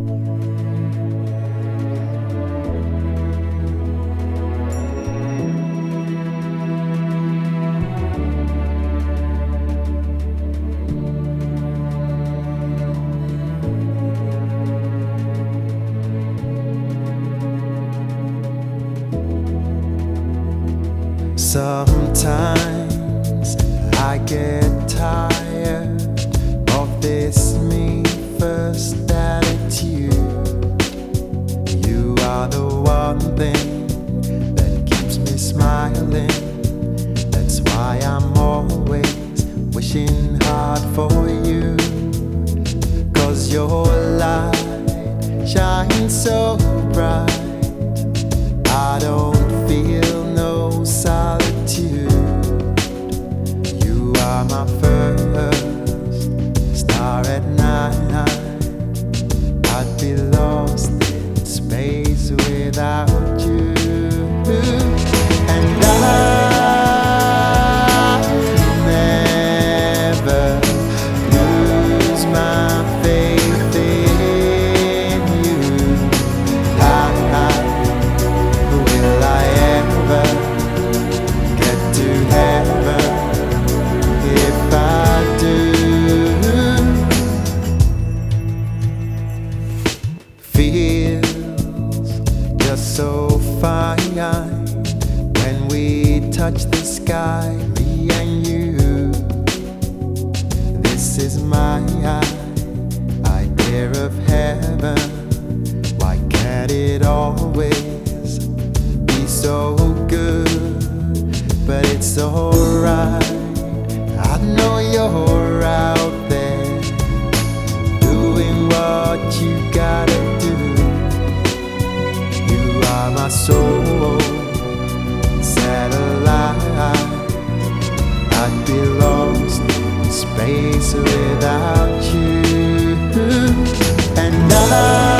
Sometimes I get tired of this me first attitude. You are the one thing that keeps me smiling. That's why I'm always wishing hard for you. 'Cause your light shines so bright, I don't feel no solitude. You are my first star at night. I'd be lost in space without you. And I never lose my faith in you. Will I ever get to heaven? If I do, feels just so fine when we touch the sky, me and you. This is my idea of heaven. Why can't it always be so good? But it's alright, I know you're out there doing what you gotta do. You are my soul satellite. I'd be lost in space without you. And I